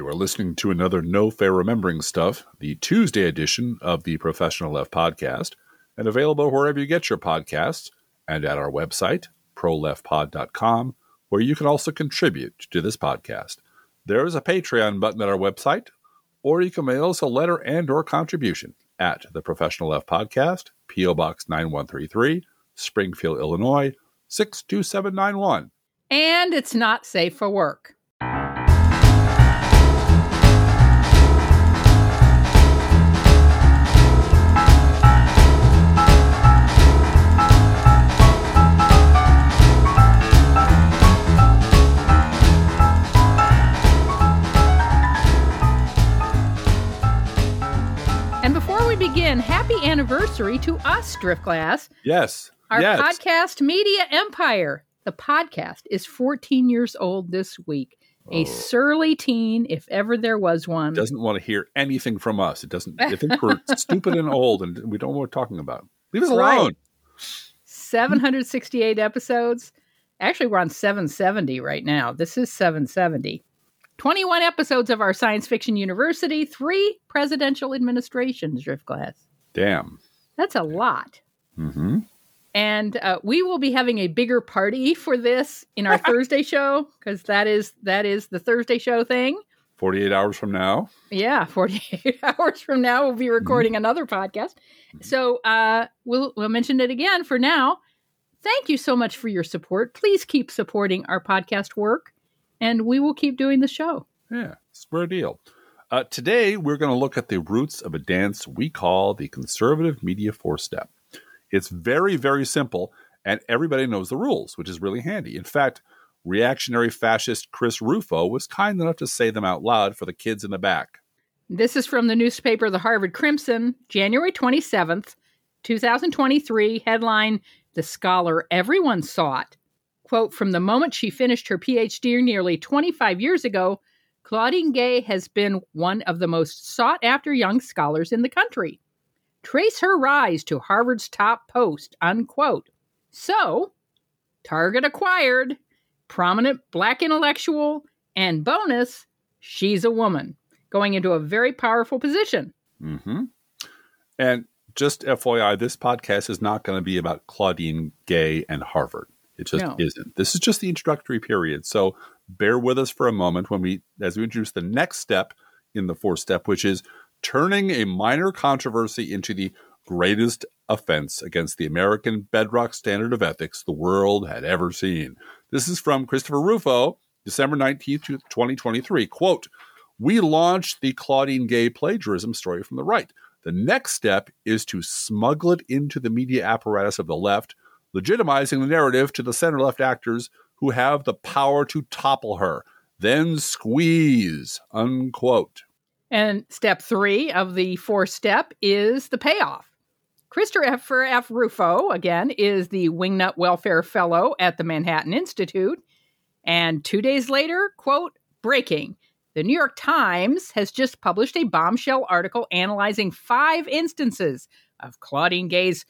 You are listening to another No Fair Remembering Stuff, the Tuesday edition of the Professional Left Podcast, and available wherever you get your podcasts and at our website, proleftpod.com, where you can also contribute to this podcast. There is a Patreon button at our website, or you can mail us a letter and or contribution at the Professional Left Podcast, P.O. Box 9133, Springfield, Illinois, 62791. And it's not safe for work. And before we begin, happy anniversary to us, Driftglass. Yes. Our podcast media empire. The podcast is 14 years old this week. A surly teen, if ever there was one. Doesn't want to hear anything from us. It doesn't. It thinks we're stupid and old, and we don't know what we're talking about. Leave us alone. 768 episodes. Actually, we're on 770 right now. This is 770. 21 episodes of our Science Fiction University, 3 presidential administrations, Driftglass. Damn. That's a lot. Mm-hmm. And we will be having a bigger party for this in our Thursday show, because that is the Thursday show thing. 48 hours from now. Yeah, 48 hours from now, we'll be recording another podcast. So we'll mention it again for now. Thank you so much for your support. Please keep supporting our podcast work, and we will keep doing the show. Yeah, square deal. Today, we're going to look at the roots of a dance we call the conservative media four-step. It's very, very simple, and everybody knows the rules, which is really handy. In fact, reactionary fascist Chris Rufo was kind enough to say them out loud for the kids in the back. This is from the newspaper The Harvard Crimson, January 27th, 2023, headline, "The Scholar Everyone Sought." Quote, "From the moment she finished her PhD nearly 25 years ago, Claudine Gay has been one of the most sought-after young scholars in the country. Trace her rise to Harvard's top post," unquote. So, target acquired, prominent Black intellectual, and bonus, she's a woman, going into a very powerful position. Mm-hmm. And just FYI, this podcast is not going to be about Claudine Gay and Harvard. It just isn't. This is just the introductory period. So bear with us for a moment as we introduce the next step in the fourth step, which is turning a minor controversy into the greatest offense against the American bedrock standard of ethics the world had ever seen. This is from Christopher Rufo, December 19th, 2023. Quote, "We launched the Claudine Gay plagiarism story from the right. The next step is to smuggle it into the media apparatus of the left, legitimizing the narrative to the center-left actors who have the power to topple her. Then squeeze," unquote. And step 3 of the fourth step is the payoff. Christopher F. Rufo, again, is the Wingnut Welfare Fellow at the Manhattan Institute. And 2 days later, quote, "Breaking. The New York Times has just published a bombshell article analyzing 5 instances of Claudine Gay's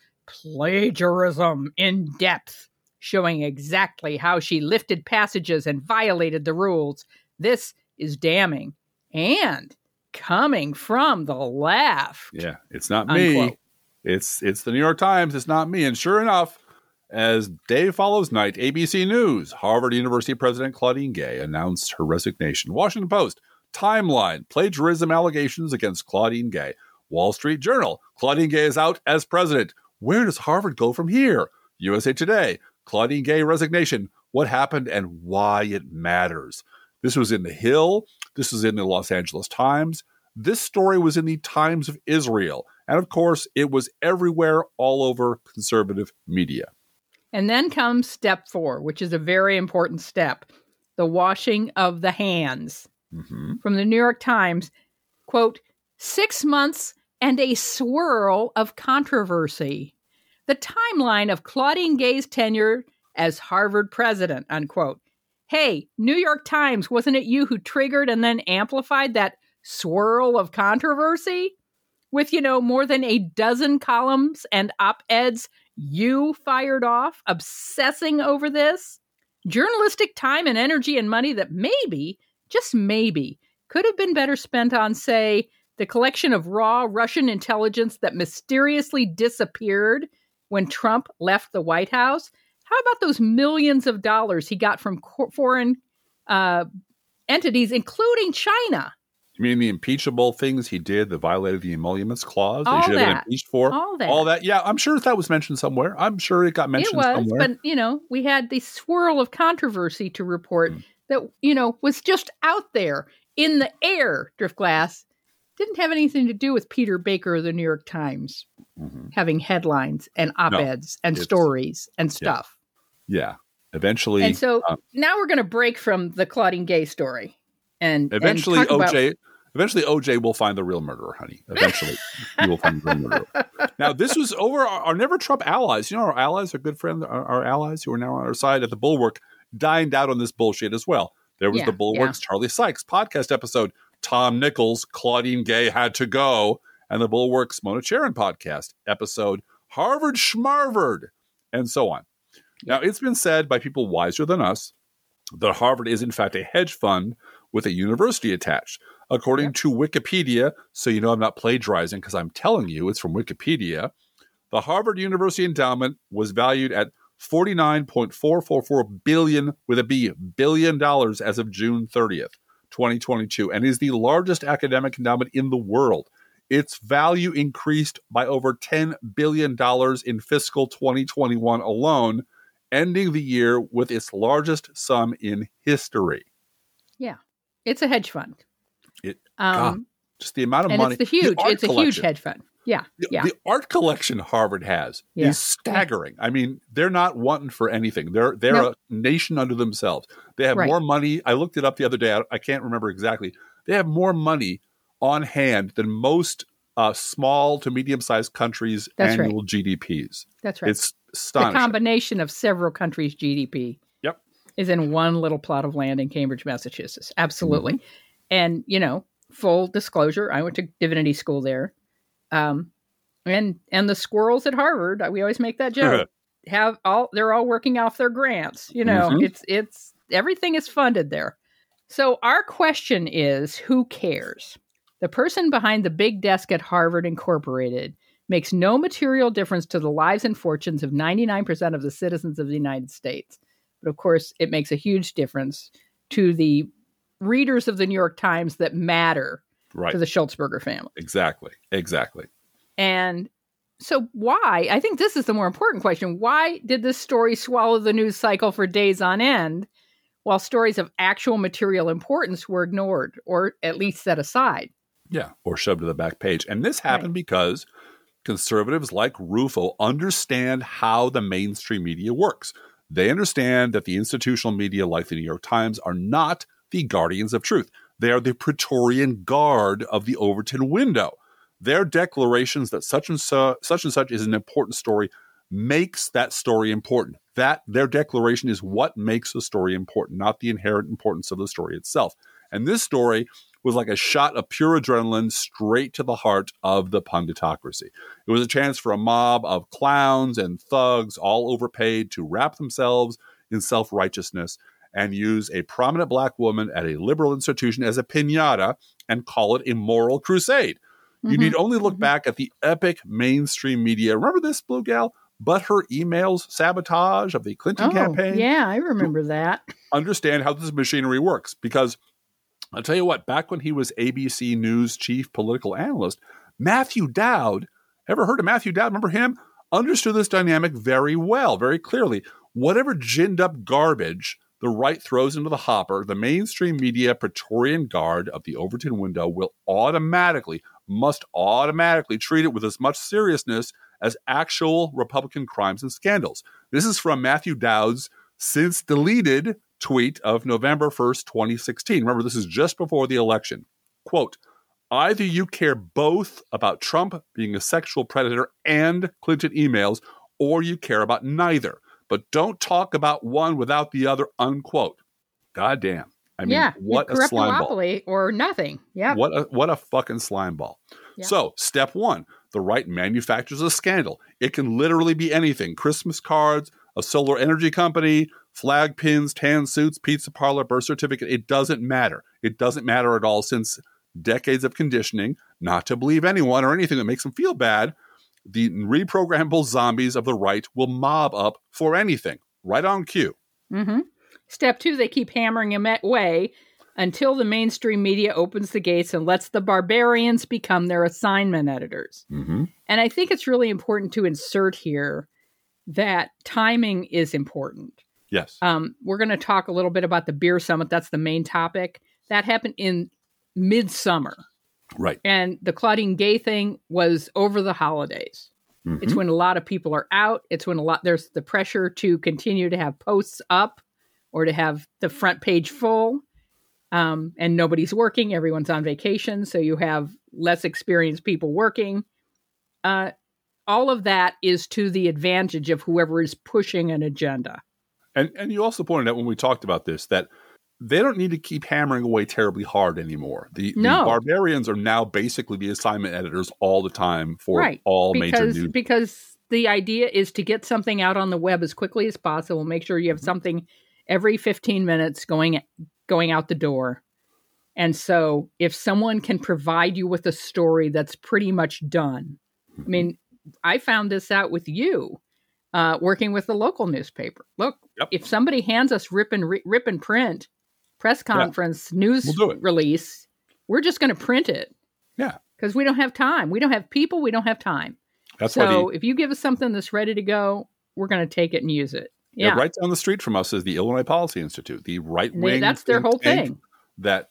plagiarism in depth, showing exactly how she lifted passages and violated the rules. This is damning. And coming from the left." Yeah, it's not unquote. Me. It's the New York Times. It's not me. And sure enough, as day follows night, ABC News, Harvard University President Claudine Gay announced her resignation. Washington Post, Timeline, plagiarism allegations against Claudine Gay. Wall Street Journal, Claudine Gay is out as president. Where does Harvard go from here? USA Today, Claudine Gay resignation. What happened and why it matters. This was in The Hill. This was in the Los Angeles Times. This story was in the Times of Israel. And of course, it was everywhere, all over conservative media. And then comes step 4, which is a very important step, the washing of the hands. Mm-hmm. From the New York Times, quote, 6 months and a swirl of controversy. The timeline of Claudine Gay's tenure as Harvard president, unquote. Hey, New York Times, wasn't it you who triggered and then amplified that swirl of controversy? With, more than a dozen columns and op-eds you fired off, obsessing over this? Journalistic time and energy and money that maybe, just maybe, could have been better spent on, say, the collection of raw Russian intelligence that mysteriously disappeared when Trump left the White House. How about those millions of dollars he got from foreign entities, including China? You mean the impeachable things he did that violated the emoluments clause? All they should that. have been impeached for? All that. Yeah, I'm sure that was mentioned somewhere. I'm sure it got mentioned somewhere. But, we had the swirl of controversy to report that, was just out there in the air, Driftglass. Didn't have anything to do with Peter Baker of the New York Times having headlines and op-eds and stories and stuff. Yeah. Eventually. And so now we're going to break from the Claudine Gay story. And eventually OJ will find the real murderer, honey. Eventually he will find the real murderer. Now, this was over our Never Trump allies. Our allies, our good friends, our allies who are now on our side at the Bulwark, dined out on this bullshit as well. There was the Bulwark's Charlie Sykes podcast episode, Tom Nichols, Claudine Gay had to go, and the Bulwark's Mona Charen podcast episode, Harvard Schmarvard, and so on. Now, it's been said by people wiser than us that Harvard is, in fact, a hedge fund with a university attached. According to Wikipedia, so you know I'm not plagiarizing because I'm telling you it's from Wikipedia, the Harvard University endowment was valued at $49.444 billion with a B, billion dollars as of June 30th, 2022, and is the largest academic endowment in the world. Its value increased by over $10 billion in fiscal 2021 alone, ending the year with its largest sum in history. Yeah, it's a hedge fund. Just the amount of money. It's a huge hedge fund. Yeah. The art collection Harvard has is staggering. I mean, they're not wanting for anything. They're a nation unto themselves. They have more money. I looked it up the other day. I can't remember exactly. They have more money on hand than most small to medium-sized countries' annual GDPs. That's right. It's astonishing. The combination of several countries' GDP is in one little plot of land in Cambridge, Massachusetts. Absolutely. And, full disclosure, I went to divinity school there. And the squirrels at Harvard, we always make that joke, they're all working off their grants. It's everything is funded there. So our question is, who cares? The person behind the big desk at Harvard Incorporated makes no material difference to the lives and fortunes of 99% of the citizens of the United States. But of course, it makes a huge difference to the readers of the New York Times that matter to the Schultzberger family. Exactly. And so why? I think this is the more important question. Why did this story swallow the news cycle for days on end, while stories of actual material importance were ignored or at least set aside? Yeah, or shoved to the back page. And this happened because conservatives like Rufo understand how the mainstream media works. They understand that the institutional media like the New York Times are not the guardians of truth. They are the Praetorian Guard of the Overton window. Their declarations that such and such is an important story makes that story important. That their declaration is what makes the story important, not the inherent importance of the story itself. And this story was like a shot of pure adrenaline straight to the heart of the punditocracy. It was a chance for a mob of clowns and thugs, all overpaid, to wrap themselves in self-righteousness and use a prominent black woman at a liberal institution as a piñata and call it a moral crusade. You need only look back at the epic mainstream media. Remember this, Blue Gal? But her emails sabotage of the Clinton campaign. Yeah, I remember that. Understand how this machinery works. Because I'll tell you what, back when he was ABC News chief political analyst, Matthew Dowd, ever heard of Matthew Dowd? Remember him? Understood this dynamic very well, very clearly. Whatever ginned up garbage the right throws into the hopper, the mainstream media Praetorian Guard of the Overton window must automatically treat it with as much seriousness as actual Republican crimes and scandals. This is from Matthew Dowd's since deleted tweet of November 1st, 2016. Remember, this is just before the election. Quote, either you care both about Trump being a sexual predator and Clinton emails, or you care about neither. But don't talk about one without the other, unquote. Goddamn. I mean, what a slime ball. Or nothing. Yeah. What a fucking slime ball. Yeah. So, step one, the right manufactures a scandal. It can literally be anything. Christmas cards, a solar energy company, flag pins, tan suits, pizza parlor, birth certificate. It doesn't matter. It doesn't matter at all, since decades of conditioning not to believe anyone or anything that makes them feel bad. The reprogrammable zombies of the right will mob up for anything, right on cue. Mm-hmm. Step 2, they keep hammering him away until the mainstream media opens the gates and lets the barbarians become their assignment editors. Mm-hmm. And I think it's really important to insert here that timing is important. Yes. We're going to talk a little bit about the beer summit. That's the main topic. That happened in midsummer. Right. And the Claudine Gay thing was over the holidays. Mm-hmm. It's when a lot of people are out. It's when there's the pressure to continue to have posts up or to have the front page full. And nobody's working. Everyone's on vacation. So you have less experienced people working. All of that is to the advantage of whoever is pushing an agenda. And you also pointed out when we talked about this that they don't need to keep hammering away terribly hard anymore. The barbarians are now basically the assignment editors all the time for all major news. Because the idea is to get something out on the web as quickly as possible. Make sure you have something every 15 minutes going out the door. And so if someone can provide you with a story that's pretty much done. I mean, I found this out with you working with the local newspaper. Look, if somebody hands us rip and print press conference news release, we're just going to print it. Yeah. Because we don't have time. We don't have people. We don't have time. That's so if you give us something that's ready to go, we're going to take it and use it. Yeah. Right down the street from us is the Illinois Policy Institute, the right wing. That's their whole thing. That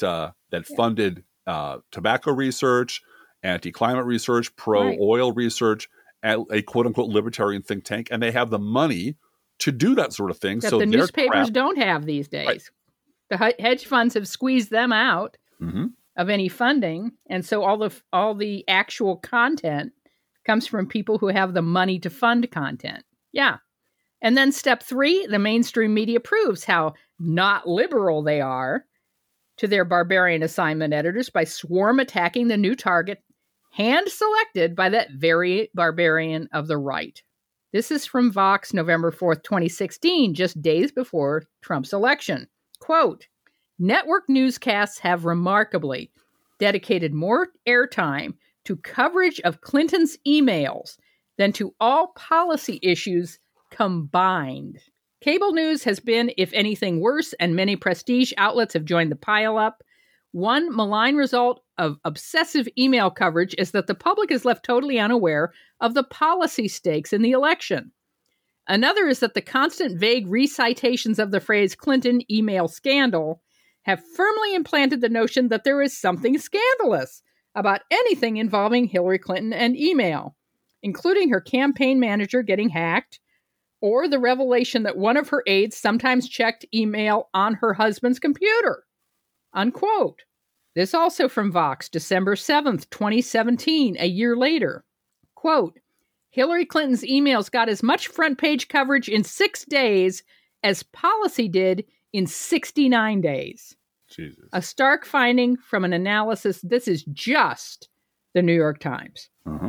funded tobacco research, anti-climate research, pro-oil research, a quote-unquote libertarian think tank, and they have the money to do that sort of thing. That the newspapers don't have these days. Right. The hedge funds have squeezed them out of any funding, and so all the actual content comes from people who have the money to fund content. Yeah. And then step 3, the mainstream media proves how not liberal they are to their barbarian assignment editors by swarm attacking the new target, hand-selected by that very barbarian of the right. This is from Vox, November 4th, 2016, just days before Trump's election. Quote, network newscasts have remarkably dedicated more airtime to coverage of Clinton's emails than to all policy issues combined. Cable news has been, if anything, worse, and many prestige outlets have joined the pile-up. One malign result of obsessive email coverage is that the public is left totally unaware of the policy stakes in the election. Another is that the constant vague recitations of the phrase Clinton email scandal have firmly implanted the notion that there is something scandalous about anything involving Hillary Clinton and email, including her campaign manager getting hacked, or the revelation that one of her aides sometimes checked email on her husband's computer. Unquote. This also from Vox, December 7th, 2017, a year later. Quote, Hillary Clinton's emails got as much front page coverage in 6 days as policy did in 69 days. Jesus. A stark finding from an analysis. This is just the New York Times.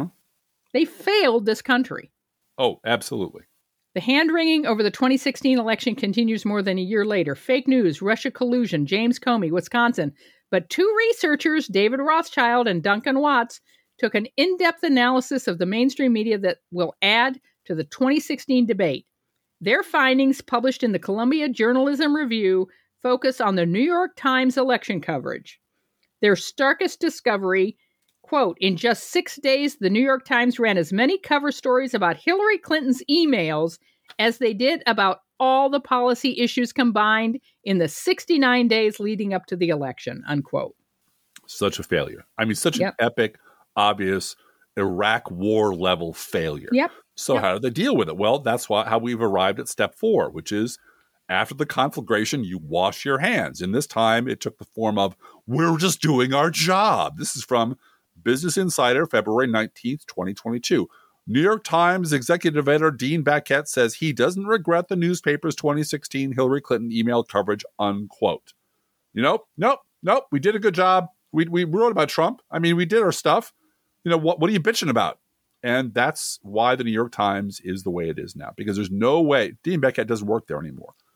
They failed this country. Oh, absolutely. The hand-wringing over the 2016 election continues more than a year later. Fake news, Russia collusion, James Comey, Wisconsin. But 2 researchers, David Rothschild and Duncan Watts, took an in-depth analysis of the mainstream media that will add to the 2016 debate. Their findings, published in the Columbia Journalism Review, focus on the New York Times election coverage. Their starkest discovery, quote, in just 6 days, the New York Times ran as many cover stories about Hillary Clinton's emails as they did about all the policy issues combined in the 69 days leading up to the election, unquote. Such a failure. I mean, such an epic, obvious Iraq war level failure. So how do they deal with it? Well, that's how we've arrived at step 4, which is after the conflagration, you wash your hands. And this time it took the form of, we're just doing our job. This is from Business Insider, February 19th, 2022. New York Times executive editor Dean Baquet says he doesn't regret the newspaper's 2016 Hillary Clinton email coverage, unquote. Nope. We did a good job. We wrote about Trump. I mean, we did our stuff. What are you bitching about? And that's why the New York Times is the way it is now, because there's no way. Dean Baquet doesn't work there anymore.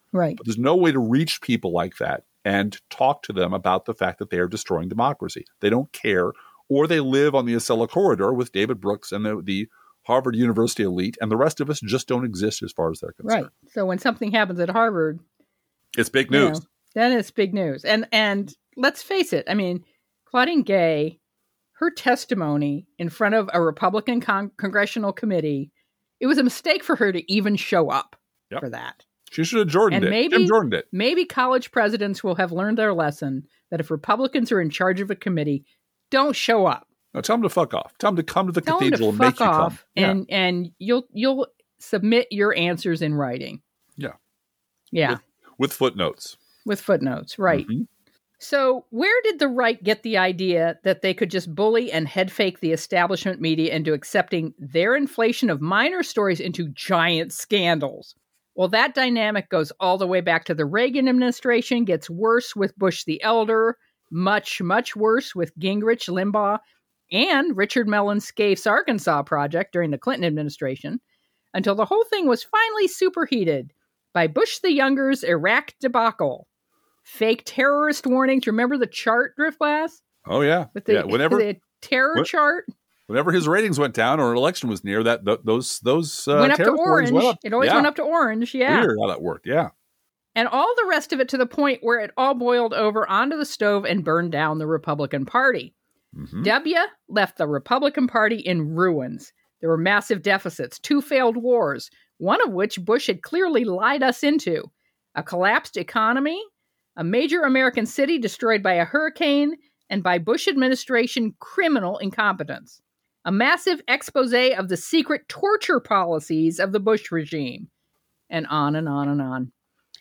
Right. But there's no way to reach people like that and talk to them about the fact that they are destroying democracy. They don't care, or they live on the Acela corridor with David Brooks and the Harvard University elite, and the rest of us just don't exist as far as they're concerned. Right. So when something happens at Harvard, it's big news. Then it's big news. And let's face it. I mean, Claudine Gay, her testimony in front of a Republican congressional committee, it was a mistake for her to even show up for that. She should have Jordaned it. Jim Jordaned it. Maybe college presidents will have learned their lesson that if Republicans are in charge of a committee, don't show up. No, tell them to fuck off. Tell them to come to the cathedral and make you come. And you'll submit your answers in writing. Yeah. Yeah. With footnotes. With footnotes, right. Mm-hmm. So where did the right get the idea that they could just bully and head fake the establishment media into accepting their inflation of minor stories into giant scandals? Well, that dynamic goes all the way back to the Reagan administration, gets worse with Bush the Elder, much, much worse with Gingrich, Limbaugh, and Richard Mellon Scaife's Arkansas project during the Clinton administration, until the whole thing was finally superheated by Bush the Younger's Iraq debacle. Fake terrorist warnings. Remember the chart, Driftglass? Oh, yeah. With the terror chart? Whenever his ratings went down or an election was near, those went up to orange. It always went up to orange, Weird how that worked, And all the rest of it to the point where it all boiled over onto the stove and burned down the Republican Party. Mm-hmm. W left the Republican Party in ruins. There were massive deficits, 2 failed wars, one of which Bush had clearly lied us into, a collapsed economy, a major American city destroyed by a hurricane, and by Bush administration criminal incompetence. A massive expose of the secret torture policies of the Bush regime. And on and on and on.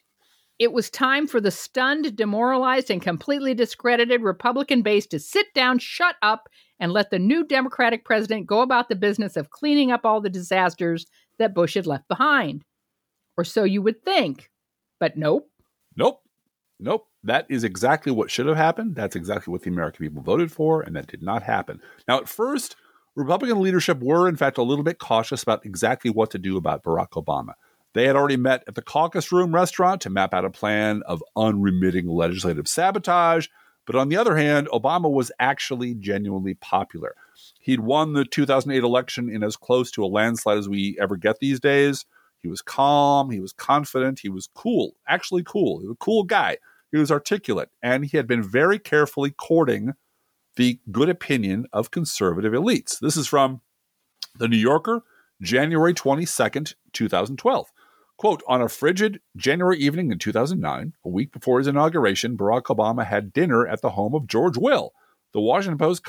It was time for the stunned, demoralized, and completely discredited Republican base to sit down, shut up, and let the new Democratic president go about the business of cleaning up all the disasters that Bush had left behind. Or so you would think. But nope. Nope. That is exactly what should have happened. That's exactly what the American people voted for, and that did not happen. Now, at first, Republican leadership were, in fact, a little bit cautious about exactly what to do about Barack Obama. They had already met at the Caucus Room restaurant to map out a plan of unremitting legislative sabotage. But on the other hand, Obama was actually genuinely popular. He'd won the 2008 election in as close to a landslide as we ever get these days. He was calm. He was confident. He was cool, actually cool. He was a cool guy. He was articulate, and he had been very carefully courting the good opinion of conservative elites. This is from The New Yorker, January 22nd, 2012. Quote, on a frigid January evening in 2009, a week before his inauguration, Barack Obama had dinner at the home of George Will, the Washington Post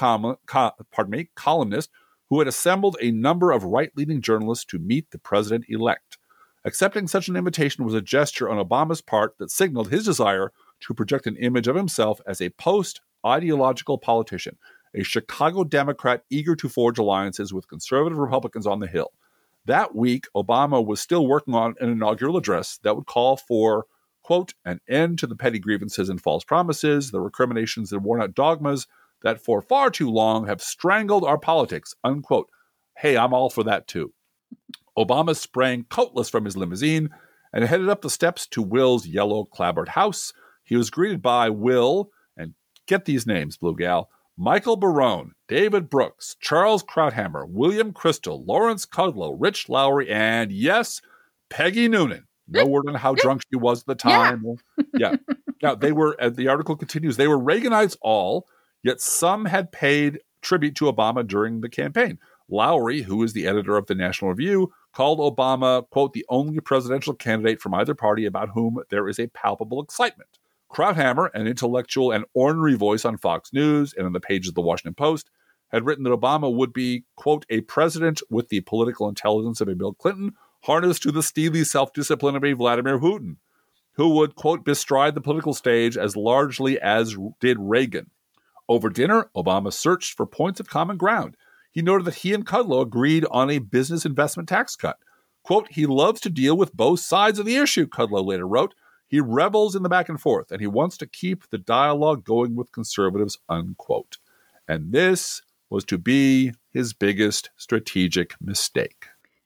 columnist who had assembled a number of right-leaning journalists to meet the president-elect. Accepting such an invitation was a gesture on Obama's part that signaled his desire to project an image of himself as a post-ideological politician, a Chicago Democrat eager to forge alliances with conservative Republicans on the Hill. That week, Obama was still working on an inaugural address that would call for, quote, an end to the petty grievances and false promises, the recriminations and worn-out dogmas that for far too long have strangled our politics, unquote. Hey, I'm all for that too. Obama sprang coatless from his limousine and headed up the steps to Will's yellow clapboard house. He was greeted by Will, and get these names, Blue Gal, Michael Barone, David Brooks, Charles Krauthammer, William Crystal, Lawrence Kudlow, Rich Lowry, and yes, Peggy Noonan. No word on how drunk she was at the time. Yeah. Now, they were, the article continues, they were Reaganites all, yet some had paid tribute to Obama during the campaign. Lowry, who is the editor of the National Review, called Obama, quote, the only presidential candidate from either party about whom there is a palpable excitement. Krauthammer, an intellectual and ornery voice on Fox News and on the pages of the Washington Post, had written that Obama would be, quote, a president with the political intelligence of a Bill Clinton, harnessed to the steely self-discipline of a Vladimir Putin, who would, quote, bestride the political stage as largely as did Reagan. Over dinner, Obama searched for points of common ground. He noted that he and Kudlow agreed on a business investment tax cut. Quote, he loves to deal with both sides of the issue, Kudlow later wrote. He revels in the back and forth, and he wants to keep the dialogue going with conservatives, unquote. And this was to be his biggest strategic mistake.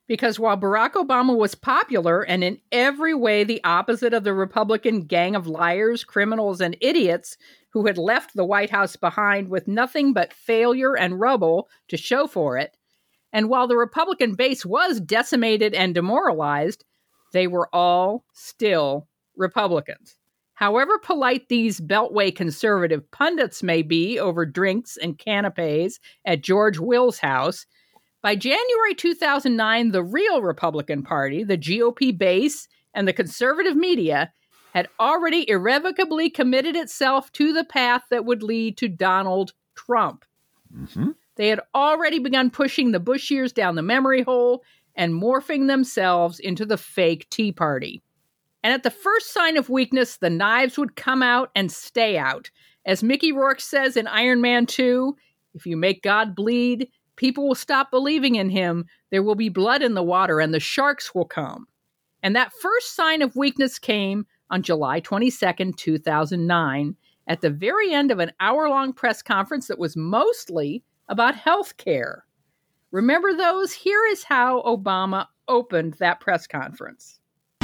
Because while Barack Obama was popular and in every way the opposite of the Republican gang of liars, criminals, and idiots who had left the White House behind with nothing but failure and rubble to show for it, and while the Republican base was decimated and demoralized, they were all still Republicans. However polite these Beltway conservative pundits may be over drinks and canapes at George Will's house, by January 2009, the real Republican Party, the GOP base, and the conservative media had already irrevocably committed itself to the path that would lead to Donald Trump. Mm-hmm. They had already begun pushing the Bush years down the memory hole and morphing themselves into the fake Tea Party. And at the first sign of weakness, the knives would come out and stay out. As Mickey Rourke says in Iron Man 2, if you make God bleed, people will stop believing in him, there will be blood in the water, and the sharks will come. And that first sign of weakness came on July 22nd, 2009, at the very end of an hour-long press conference that was mostly about health care. Remember those? Here is how Obama opened that press conference.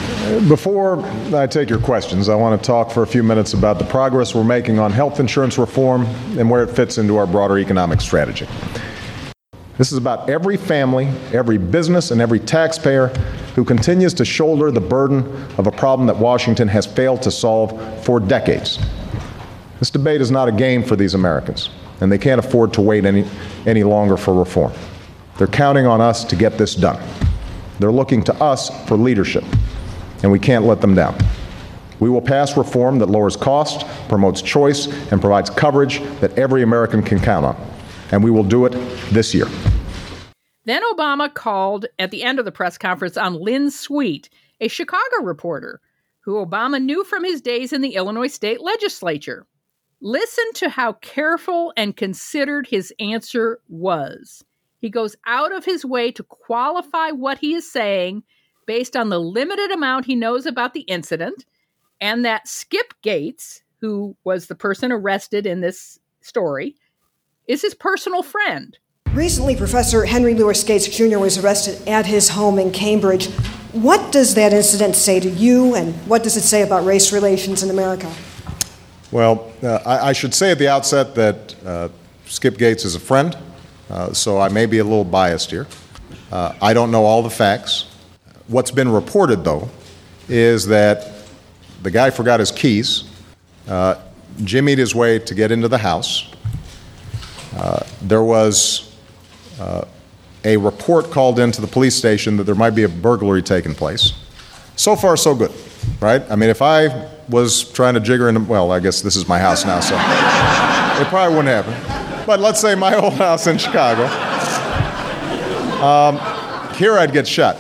Before I take your questions, I want to talk for a few minutes about the progress we're making on health insurance reform and where it fits into our broader economic strategy. This is about every family, every business, and every taxpayer who continues to shoulder the burden of a problem that Washington has failed to solve for decades. This debate is not a game for these Americans, and they can't afford to wait any longer for reform. They're counting on us to get this done. They're looking to us for leadership, and we can't let them down. We will pass reform that lowers cost, promotes choice, and provides coverage that every American can count on. And we will do it this year. Then Obama called at the end of the press conference on Lynn Sweet, a Chicago reporter who Obama knew from his days in the Illinois state legislature. Listen to how careful and considered his answer was. He goes out of his way to qualify what he is saying based on the limited amount he knows about the incident, and that Skip Gates, who was the person arrested in this story, is his personal friend. Recently, Professor Henry Louis Gates Jr. was arrested at his home in Cambridge. What does that incident say to you, and what does it say about race relations in America? Well, I should say at the outset that Skip Gates is a friend, so I may be a little biased here. I don't know all the facts. What's been reported, though, is that the guy forgot his keys, jimmied his way to get into the house. There was a report called into the police station that there might be a burglary taking place. So far, so good, right? I mean, if I was trying to jigger into, well, I guess this is my house now, so it probably wouldn't happen. But let's say my old house in Chicago. Here I'd get shot.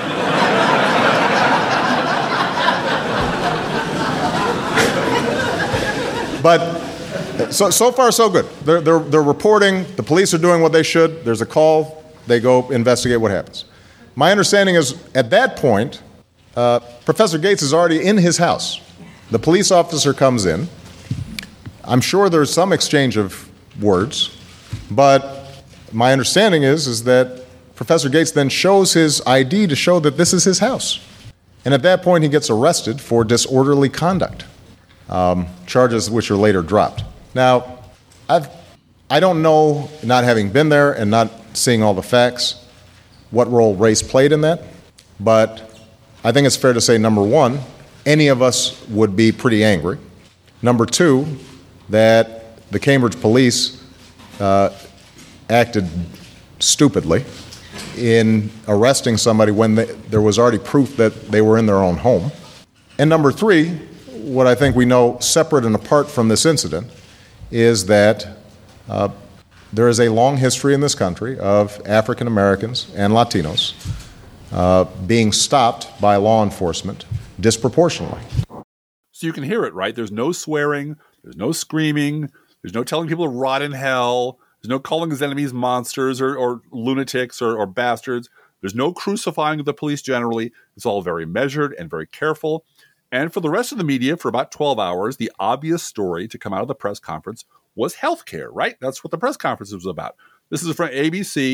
But so far, so good. They're reporting. The police are doing what they should. There's a call. They go investigate what happens. My understanding is, at that point, Professor Gates is already in his house. The police officer comes in. I'm sure there's some exchange of words, but my understanding is that Professor Gates then shows his ID to show that this is his house. And at that point, he gets arrested for disorderly conduct, charges which are later dropped. Now, I don't know, not having been there and not seeing all the facts, what role race played in that, but I think it's fair to say, number one, any of us would be pretty angry. Number two, that the Cambridge police acted stupidly in arresting somebody when there was already proof that they were in their own home. And number three, what I think we know separate and apart from this incident is that there is a long history in this country of African Americans and Latinos being stopped by law enforcement disproportionately. So you can hear it, right? There's no swearing, there's no screaming, there's no telling people to rot in hell, there's no calling his enemies monsters or lunatics or bastards. There's no crucifying of the police generally. It's all very measured and very careful. And for the rest of the media, for about 12 hours, the obvious story to come out of the press conference was healthcare, right? That's what the press conference was about. This is from ABC.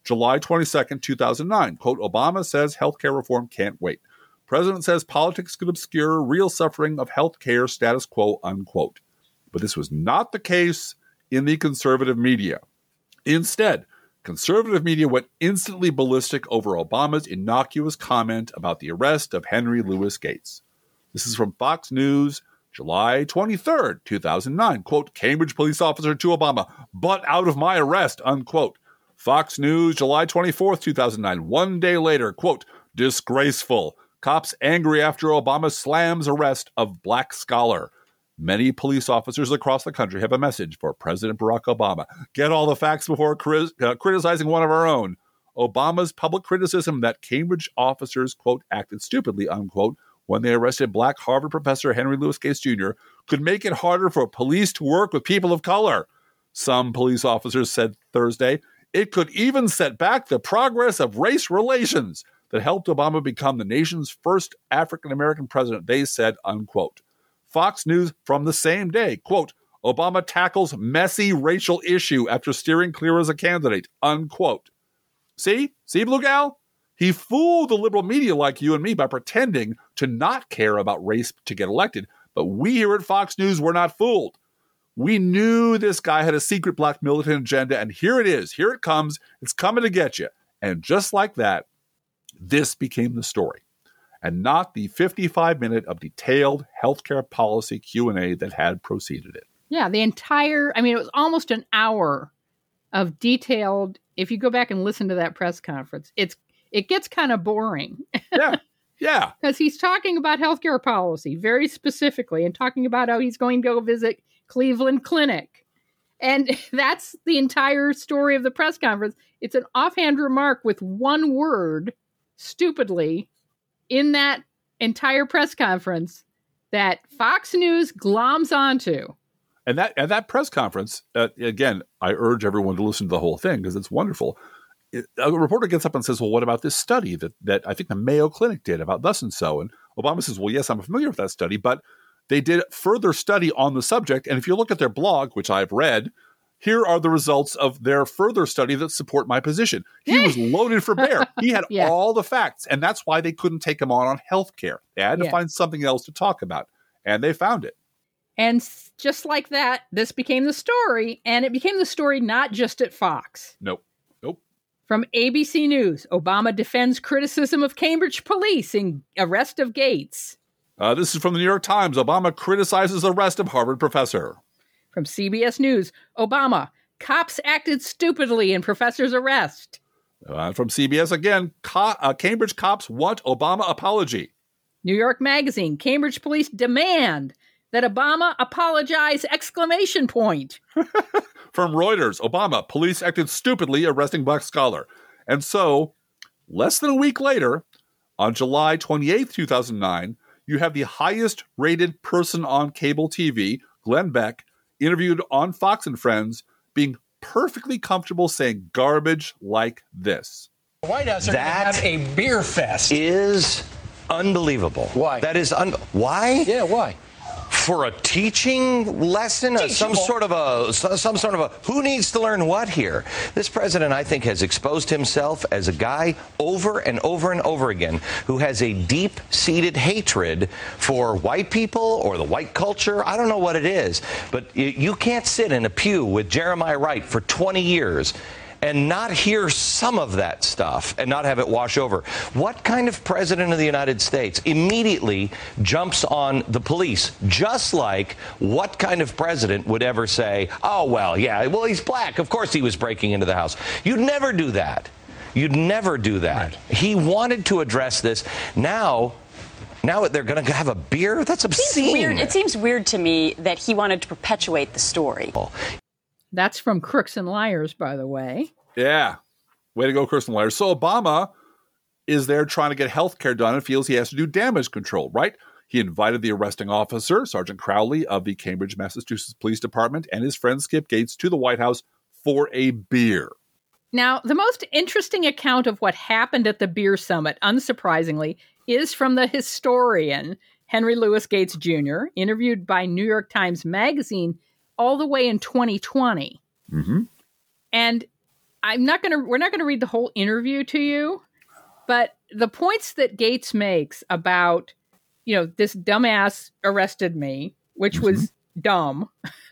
July 22nd, 2009. Quote, Obama says healthcare reform can't wait. President says politics could obscure real suffering of healthcare status quo, unquote. But this was not the case in the conservative media. Instead, conservative media went instantly ballistic over Obama's innocuous comment about the arrest of Henry Louis Gates. This is from Fox News, July 23rd, 2009. Quote, Cambridge police officer to Obama, butt out of my arrest, unquote. Fox News, July 24th, 2009. One day later, quote, disgraceful. Cops angry after Obama slams arrest of black scholar. Many police officers across the country have a message for President Barack Obama. Get all the facts before criticizing one of our own. Obama's public criticism that Cambridge officers, quote, acted stupidly, unquote, when they arrested black Harvard professor Henry Louis Gates Jr. could make it harder for police to work with people of color. Some police officers said Thursday it could even set back the progress of race relations that helped Obama become the nation's first African-American president, they said, unquote. Fox News from the same day, quote, Obama tackles messy racial issue after steering clear as a candidate, unquote. See, Blue Gal? He fooled the liberal media like you and me by pretending to not care about race to get elected. But we here at Fox News were not fooled. We knew this guy had a secret black militant agenda, and here it is. Here it comes. It's coming to get you. And just like that, this became the story, and not the 55-minute of detailed healthcare policy Q&A that had preceded it. Yeah, it was almost an hour of detailed. If you go back and listen to that press conference, it gets kind of boring. Yeah. Because he's talking about healthcare policy very specifically and talking about how he's going to go visit Cleveland Clinic. And that's the entire story of the press conference. It's an offhand remark with one word, stupidly, in that entire press conference that Fox News gloms onto. And that press conference, again, I urge everyone to listen to the whole thing because it's wonderful. A reporter gets up and says, well, what about this study that I think the Mayo Clinic did about thus and so? And Obama says, well, yes, I'm familiar with that study, but they did further study on the subject. And if you look at their blog, which I've read, here are the results of their further study that support my position. He was loaded for bear. He had all the facts. And that's why they couldn't take him on healthcare. They had to find something else to talk about. And they found it. And just like that, this became the story. And it became the story not just at Fox. Nope. From ABC News, Obama defends criticism of Cambridge police in arrest of Gates. This is from the New York Times. Obama criticizes arrest of Harvard professor. From CBS News, Obama, cops acted stupidly in professor's arrest. From CBS again, Cambridge cops want Obama apology. New York Magazine, Cambridge police demand that Obama apologize, exclamation point. From Reuters, Obama, police acted stupidly arresting black scholar. And so, less than a week later, on July 28th, 2009, you have the highest rated person on cable TV, Glenn Beck, interviewed on Fox and Friends, being perfectly comfortable saying garbage like this. The White House are going to have a beer fest. Is unbelievable. Why? That is why? Yeah, why? For a teaching lesson, some sort of a who needs to learn what here? This president, I think, has exposed himself as a guy over and over and over again who has a deep-seated hatred for white people or the white culture. I don't know what it is, but you can't sit in a pew with Jeremiah Wright for 20 years and not hear some of that stuff and not have it wash over. What kind of president of the United States immediately jumps on the police, just like what kind of president would ever say, oh, well, yeah, well, he's black. Of course he was breaking into the house. You'd never do that. You'd never do that. Right. He wanted to address this. Now they're going to have a beer? That's obscene. It seems weird to me that he wanted to perpetuate the story. That's from Crooks and Liars, by the way. Yeah. Way to go, Crooks and Liars. So Obama is there trying to get health care done and feels he has to do damage control, right? He invited the arresting officer, Sergeant Crowley of the Cambridge, Massachusetts Police Department, and his friend Skip Gates to the White House for a beer. Now, the most interesting account of what happened at the beer summit, unsurprisingly, is from the historian Henry Louis Gates Jr., interviewed by New York Times Magazine all the way in 2020. Mm-hmm. And we're not going to read the whole interview to you, but the points that Gates makes about, this dumbass arrested me, which was dumb.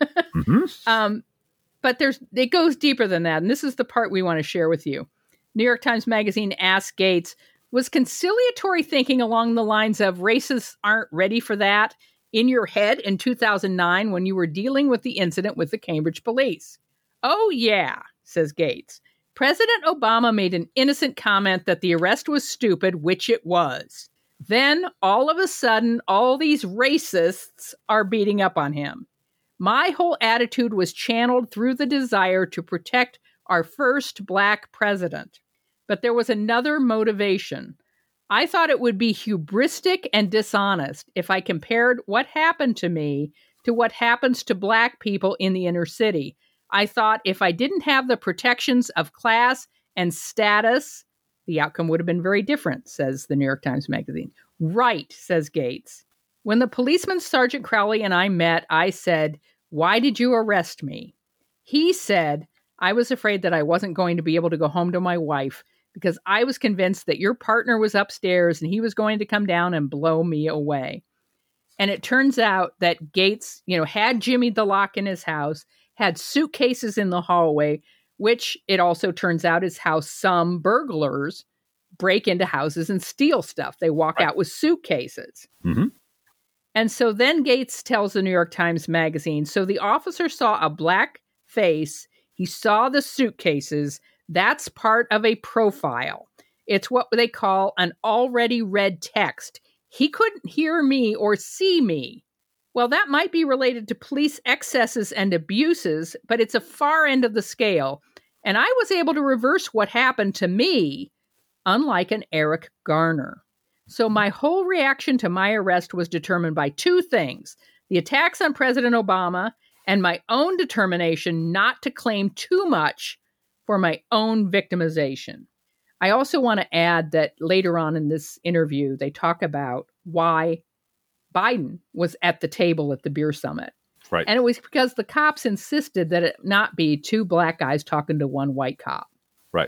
But it goes deeper than that. And this is the part we want to share with you. New York Times Magazine asked Gates, was conciliatory thinking along the lines of racists aren't ready for that in your head in 2009 when you were dealing with the incident with the Cambridge police? Oh, yeah, says Gates. President Obama made an innocent comment that the arrest was stupid, which it was. Then, all of a sudden, all these racists are beating up on him. My whole attitude was channeled through the desire to protect our first black president. But there was another motivation. I thought it would be hubristic and dishonest if I compared what happened to me to what happens to black people in the inner city. I thought if I didn't have the protections of class and status, the outcome would have been very different, says the New York Times Magazine. Right, says Gates. When the policeman, Sergeant Crowley, and I met, I said, why did you arrest me? He said, I was afraid that I wasn't going to be able to go home to my wife because I was convinced that your partner was upstairs and he was going to come down and blow me away. And it turns out that Gates, had Jimmy the lock in his house, had suitcases in the hallway, which it also turns out is how some burglars break into houses and steal stuff. They walk out with suitcases. Mm-hmm. And so then Gates tells the New York Times Magazine, so the officer saw a black face. He saw the suitcases. That's part of a profile. It's what they call an already read text. He couldn't hear me or see me. Well, that might be related to police excesses and abuses, but it's a far end of the scale. And I was able to reverse what happened to me, unlike an Eric Garner. So my whole reaction to my arrest was determined by two things: the attacks on President Obama and my own determination not to claim too much for my own victimization. I also want to add that later on in this interview, they talk about why Biden was at the table at the beer summit. Right. And it was because the cops insisted that it not be two black guys talking to one white cop. Right.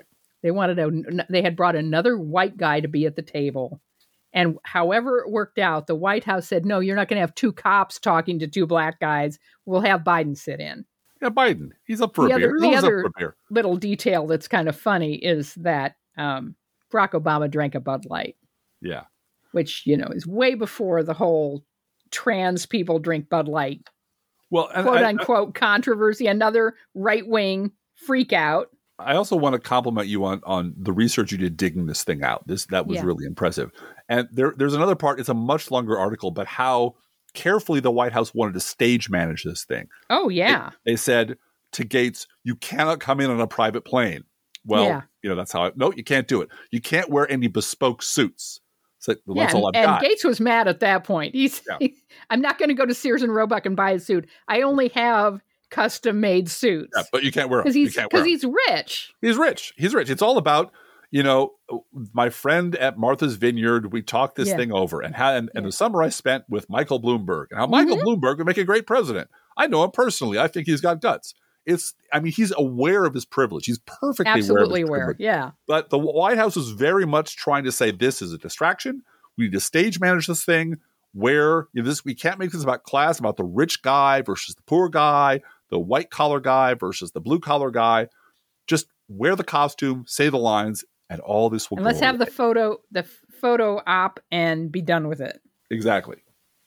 They had brought another white guy to be at the table. And however it worked out, the White House said, no, you're not going to have two cops talking to two black guys. We'll have Biden sit in. Yeah, Biden. He's up for a beer. The other little detail that's kind of funny is that Barack Obama drank a Bud Light. Yeah. Which, is way before the whole trans people drink Bud Light. Well, and quote unquote controversy, another right-wing freak out. I also want to compliment you on the research you did digging this thing out. That was really impressive. And there's another part. It's a much longer article, but how carefully the White House wanted to stage manage this thing. Oh, yeah. They said to Gates, you cannot come in on a private plane. Well, that's how no, you can't do it. You can't wear any bespoke suits. So that's all I've got. And Gates was mad at that point. I'm not going to go to Sears and Roebuck and buy a suit. I only have custom-made suits. Yeah, but you can't wear them. Because he's rich. He's rich. It's all about, my friend at Martha's Vineyard, we talked this thing over and the summer I spent with Michael Bloomberg and how Michael Bloomberg would make a great president. I know him personally. I think he's got guts. He's aware of his privilege. He's perfectly absolutely aware. Yeah. But the White House is very much trying to say this is a distraction. We need to stage manage this thing where we can't make this about class, about the rich guy versus the poor guy, the white collar guy versus the blue collar guy. Just wear the costume, say the lines, and all this will. And let's have the photo op, and be done with it. Exactly.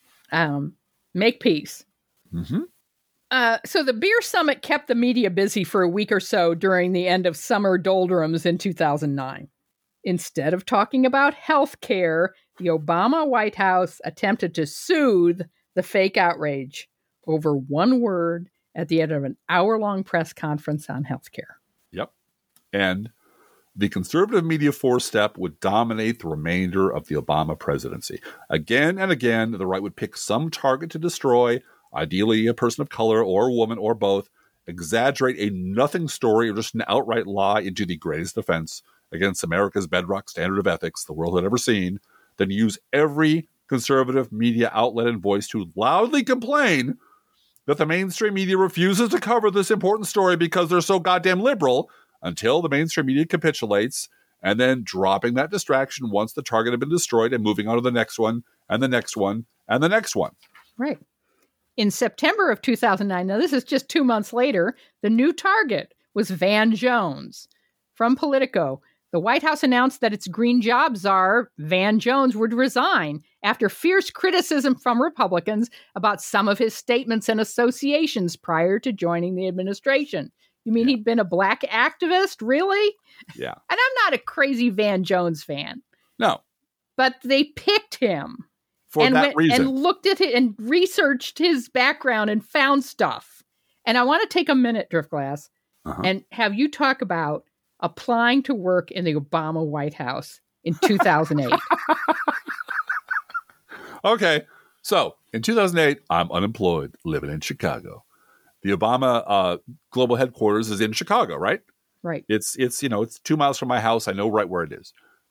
Make peace. Mm-hmm. So the beer summit kept the media busy for a week or so during the end of summer doldrums in 2009. Instead of talking about health care, the Obama White House attempted to soothe the fake outrage over one word at the end of an hour-long press conference on health care. Yep. And the conservative media four-step would dominate the remainder of the Obama presidency. Again and again, the right would pick some target to destroy, ideally a person of color or a woman or both, exaggerate a nothing story or just an outright lie into the greatest defense against America's bedrock standard of ethics the world had ever seen, then use every conservative media outlet and voice to loudly complain that the mainstream media refuses to cover this important story because they're so goddamn liberal, until the mainstream media capitulates, and then dropping that distraction once the target had been destroyed and moving on to the next one, and the next one, and the next one. Right. In September of 2009, now this is just 2 months later, the new target was Van Jones. From Politico, the White House announced that its green job czar, Van Jones, would resign after fierce criticism from Republicans about some of his statements and associations prior to joining the administration. You mean he'd been a black activist? Really? Yeah. And I'm not a crazy Van Jones fan. No. But they picked him. For that reason. And looked at it and researched his background and found stuff. And I want to take a minute, Driftglass, and have you talk about applying to work in the Obama White House in 2008. Okay. So in 2008, I'm unemployed, living in Chicago. The Obama global headquarters is in Chicago, right? Right. It's 2 miles from my house. I know right where it is.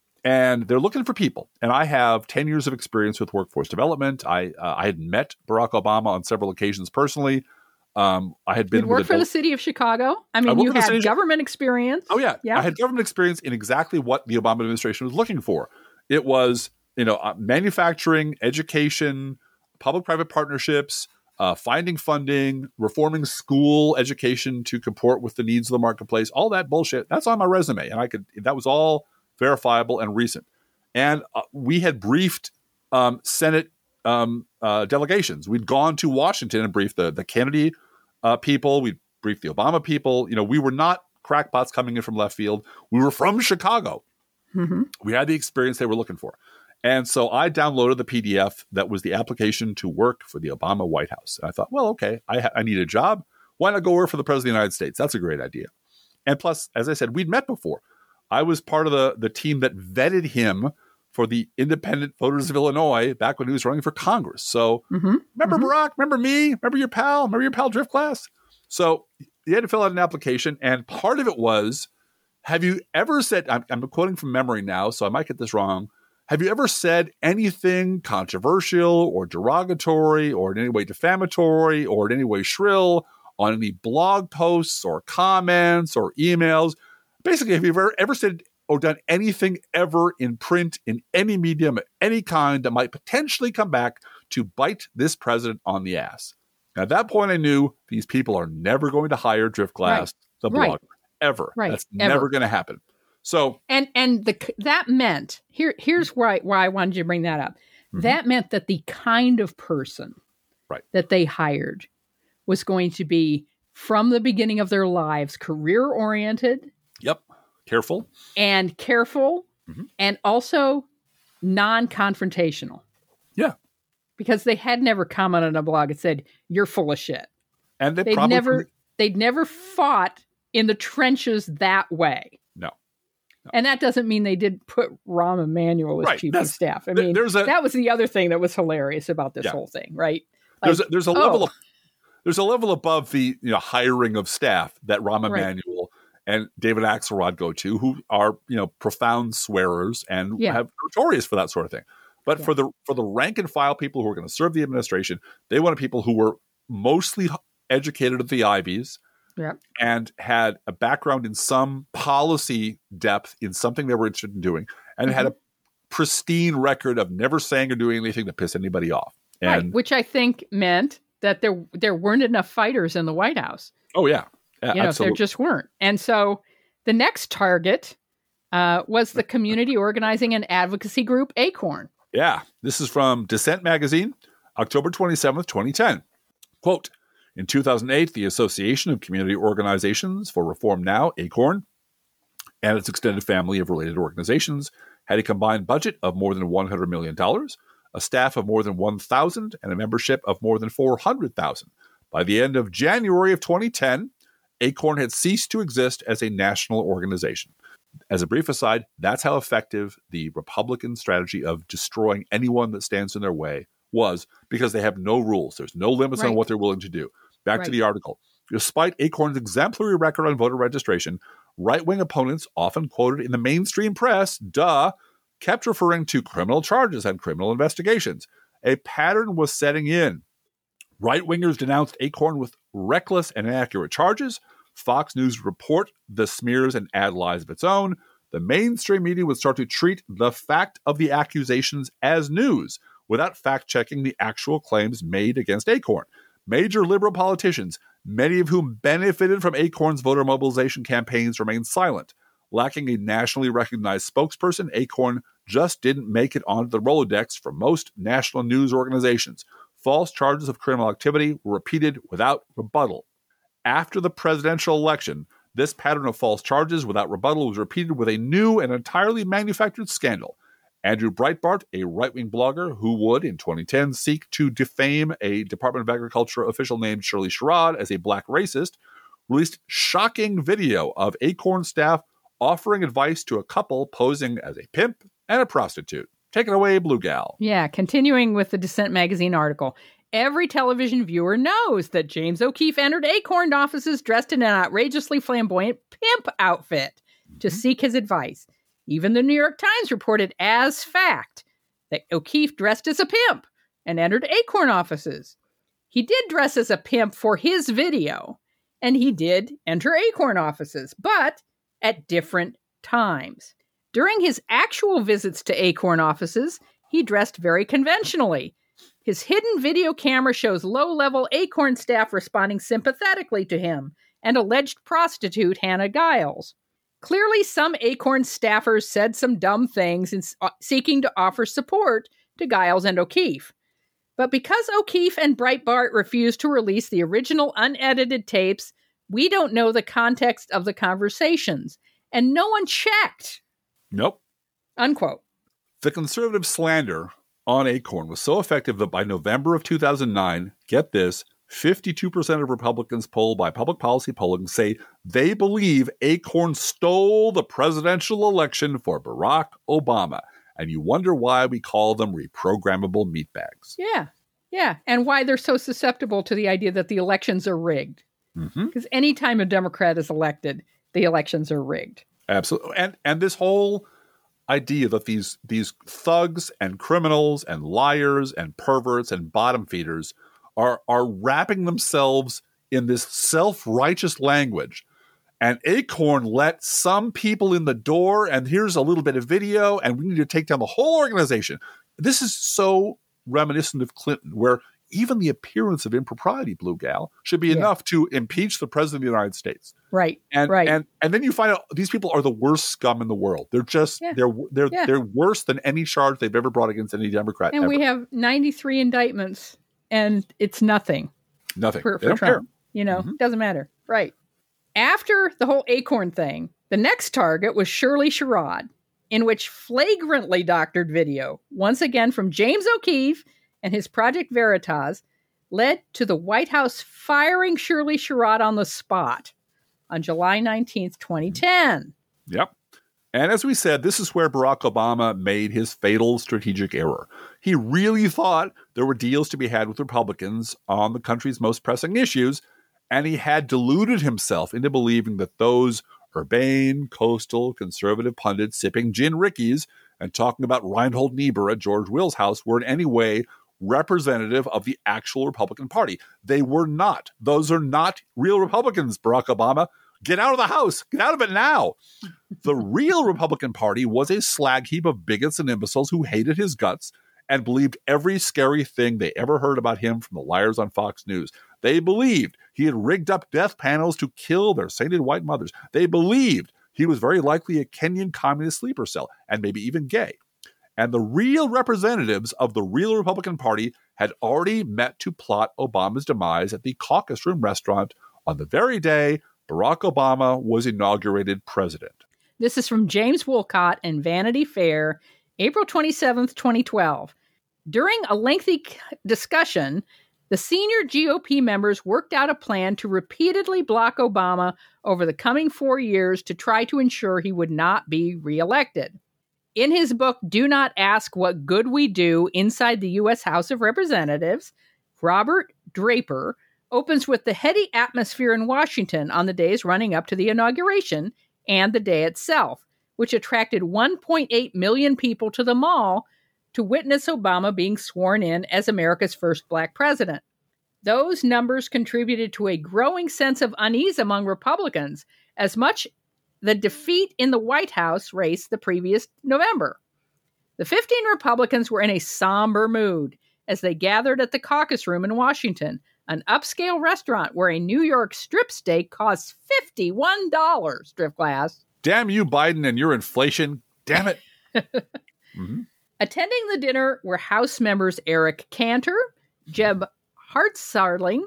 And they're looking for people. And I have 10 years of experience with workforce development. I had met Barack Obama on several occasions personally. I had been worked for the city of Chicago. I mean, you had government experience. Oh, yeah. I had government experience in exactly what the Obama administration was looking for. It was, manufacturing, education, public-private partnerships, finding funding, reforming school education to comport with the needs of the marketplace, all that bullshit. That's on my resume. And that was all verifiable and recent. And we had briefed Senate delegations. We'd gone to Washington and briefed the Kennedy people. We'd briefed the Obama people. We were not crackpots coming in from left field. We were from Chicago. Mm-hmm. We had the experience they were looking for. And so I downloaded the PDF that was the application to work for the Obama White House. And I thought, well, okay, I need a job. Why not go work for the President of the United States? That's a great idea. And plus, as I said, we'd met before. I was part of the team that vetted him for the Independent Voters of Illinois back when he was running for Congress. So remember Barack? Remember me? Remember your pal? Remember your pal Driftglass? So you had to fill out an application. And part of it was, have you ever said, I'm quoting from memory now, so I might get this wrong. Have you ever said anything controversial or derogatory or in any way defamatory or in any way shrill on any blog posts or comments or emails? Basically, have you ever said or done anything ever in print, in any medium, of any kind that might potentially come back to bite this president on the ass? Now, at that point, I knew these people are never going to hire Driftglass, the blogger, ever. Right. That's never going to happen. So, that meant here's why I wanted you to bring that up. Mm-hmm. That meant that the kind of person that they hired was going to be from the beginning of their lives career oriented. Yep. Careful. And and also non-confrontational. Yeah. Because they had never commented on a blog and said, "You're full of shit." And they'd never fought in the trenches that way. No. And that doesn't mean they did put Rahm Emanuel as chief of staff. I mean, that was the other thing that was hilarious about this whole thing, right? Like, there's a level above the hiring of staff that Rahm Emanuel and David Axelrod go to, who are profound swearers and have notorious for that sort of thing. But for the rank and file people who are going to serve the administration, they wanted people who were mostly educated at the Ivies. And had a background in some policy depth in something they were interested in doing, and had a pristine record of never saying or doing anything to piss anybody off. And which I think meant that there weren't enough fighters in the White House. Oh yeah, absolutely. There just weren't. And so the next target was the community organizing and advocacy group Acorn. Yeah, this is from Dissent Magazine, October 27th, 2010. Quote, in 2008, the Association of Community Organizations for Reform Now, Acorn, and its extended family of related organizations had a combined budget of more than $100 million, a staff of more than 1,000, and a membership of more than 400,000. By the end of January of 2010, Acorn had ceased to exist as a national organization. As a brief aside, that's how effective the Republican strategy of destroying anyone that stands in their way was, because they have no rules. There's no limits on what they're willing to do. Back to the article. Despite Acorn's exemplary record on voter registration, right-wing opponents, often quoted in the mainstream press, kept referring to criminal charges and criminal investigations. A pattern was setting in. Right-wingers denounced Acorn with reckless and inaccurate charges, Fox News would report the smears and add lies of its own. The mainstream media would start to treat the fact of the accusations as news without fact-checking the actual claims made against Acorn. Major liberal politicians, many of whom benefited from Acorn's voter mobilization campaigns, remained silent. Lacking a nationally recognized spokesperson, Acorn just didn't make it onto the Rolodex for most national news organizations. False charges of criminal activity were repeated without rebuttal. After the presidential election, this pattern of false charges without rebuttal was repeated with a new and entirely manufactured scandal. Andrew Breitbart, a right-wing blogger who would, in 2010, seek to defame a Department of Agriculture official named Shirley Sherrod as a black racist, released shocking video of Acorn staff offering advice to a couple posing as a pimp and a prostitute. Take it away, Blue Gal. Yeah, continuing with the Dissent magazine article. Every television viewer knows that James O'Keefe entered Acorn offices dressed in an outrageously flamboyant pimp outfit to seek his advice. Even the New York Times reported as fact that O'Keefe dressed as a pimp and entered Acorn offices. He did dress as a pimp for his video, and he did enter Acorn offices, but at different times. During his actual visits to Acorn offices, he dressed very conventionally. His hidden video camera shows low-level Acorn staff responding sympathetically to him and alleged prostitute Hannah Giles. Clearly, some Acorn staffers said some dumb things in seeking to offer support to Giles and O'Keefe. But because O'Keefe and Breitbart refused to release the original unedited tapes, we don't know the context of the conversations, and no one checked. Nope. Unquote. The conservative slander on Acorn was so effective that by November of 2009, get this, 52% of Republicans polled by Public Policy Polling say they believe Acorn stole the presidential election for Barack Obama. And you wonder why we call them reprogrammable meatbags. Yeah. And why they're so susceptible to the idea that the elections are rigged. Because anytime a Democrat is elected, the elections are rigged. Absolutely. And this whole idea that these thugs and criminals and liars and perverts and bottom feeders are wrapping themselves in this self-righteous language. And Acorn let some people in the door, and here's a little bit of video, and we need to take down the whole organization. This is so reminiscent of Clinton, where even the appearance of impropriety, Blue Gal, should be enough to impeach the president of the United States. Right. And then you find out these people are the worst scum in the world. They're just they're worse than any charge they've ever brought against any Democrat. And ever. we have 93 indictments, and it's nothing. Nothing For they don't Trump. care. You know, doesn't matter. Right. After the whole Acorn thing, the next target was Shirley Sherrod, in which flagrantly doctored video, once again from James O'Keefe and his Project Veritas, led to the White House firing Shirley Sherrod on the spot on July 19th, 2010. Yep. And as we said, this is where Barack Obama made his fatal strategic error. He really thought there were deals to be had with Republicans on the country's most pressing issues, and he had deluded himself into believing that those urbane, coastal, conservative pundits sipping gin rickies and talking about Reinhold Niebuhr at George Will's house were in any way representative of the actual Republican Party. They were not. Those are not real Republicans, Barack Obama. Get out of the house. Get out of it now. The real Republican Party was a slag heap of bigots and imbeciles who hated his guts and believed every scary thing they ever heard about him from the liars on Fox News. They believed he had rigged up death panels to kill their sainted white mothers. They believed he was very likely a Kenyan communist sleeper cell and maybe even gay. And the real representatives of the real Republican Party had already met to plot Obama's demise at the Caucus Room restaurant on the very day Barack Obama was inaugurated president. This is from James Woolcott and Vanity Fair, April 27th, 2012. During a lengthy discussion, the senior GOP members worked out a plan to repeatedly block Obama over the coming 4 years to try to ensure he would not be reelected. In his book, Do Not Ask What Good We Do Inside the U.S. House of Representatives, Robert Draper opens with the heady atmosphere in Washington on the days running up to the inauguration and the day itself, which attracted 1.8 million people to the mall to witness Obama being sworn in as America's first black president. Those numbers contributed to a growing sense of unease among Republicans, as much the defeat in the White House race the previous November. The 15 Republicans were in a somber mood as they gathered at the Caucus Room in Washington, an upscale restaurant where a New York strip steak costs $51, strip class. Damn you, Biden, and your inflation. Damn it. Attending the dinner were House members Eric Cantor, Jeb Hensarling,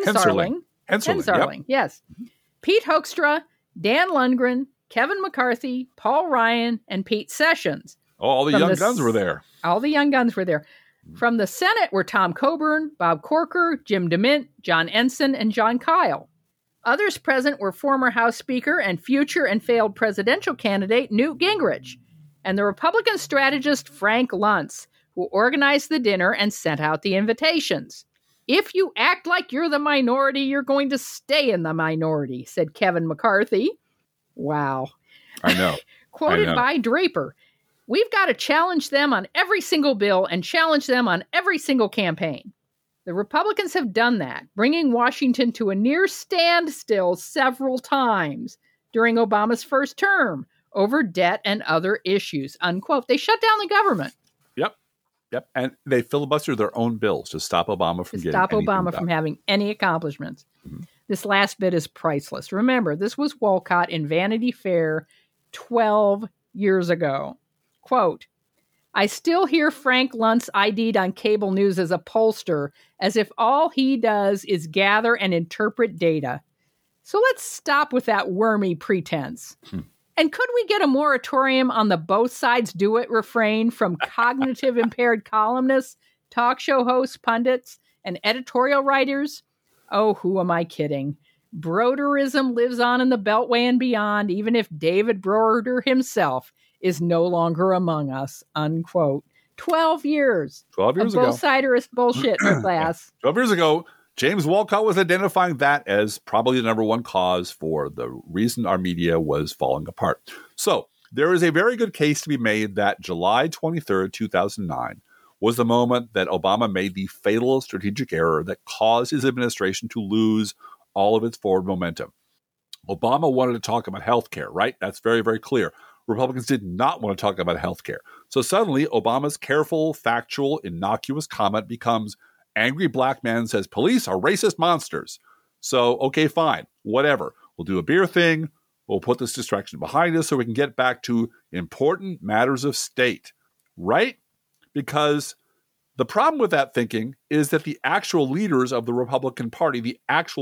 yes, Pete Hoekstra, Dan Lundgren, Kevin McCarthy, Paul Ryan, and Pete Sessions. Oh, all the young guns were there. All the young guns were there. From the Senate were Tom Coburn, Bob Corker, Jim DeMint, John Ensign, and John Kyle. Others present were former House Speaker and future and failed presidential candidate Newt Gingrich, and the Republican strategist Frank Luntz, who organized the dinner and sent out the invitations. If you act like you're the minority, you're going to stay in the minority, said Kevin McCarthy. Wow. I know. Quoted by Draper, we've got to challenge them on every single bill and challenge them on every single campaign. The Republicans have done that, bringing Washington to a near standstill several times during Obama's first term over debt and other issues, unquote. They shut down the government. Yep. And they filibustered their own bills to stop Obama from having any accomplishments. Mm-hmm. This last bit is priceless. Remember, this was Wolcott in Vanity Fair 12 years ago. Quote, I still hear Frank Luntz ID'd on cable news as a pollster, as if all he does is gather and interpret data. So let's stop with that wormy pretense. And could we get a moratorium on the both sides do it refrain from cognitive impaired columnists, talk show hosts, pundits, and editorial writers? Oh, who am I kidding? Broderism lives on in the Beltway and beyond, even if David Broder himself is no longer among us, unquote. 12 years. 12 years ago. Both-siderist bullshit, class. 12 years ago, James Wolcott was identifying that as probably the number one cause for the reason our media was falling apart. So there is a very good case to be made that July 23rd, 2009 was the moment that Obama made the fatal strategic error that caused his administration to lose all of its forward momentum. Obama wanted to talk about health care, right? That's very, very clear. Republicans did not want to talk about health care. So suddenly, Obama's careful, factual, innocuous comment becomes angry black man says police are racist monsters. So, okay, fine, whatever. We'll do a beer thing. We'll put this distraction behind us so we can get back to important matters of state, right? Because the problem with that thinking is that the actual leaders of the Republican Party,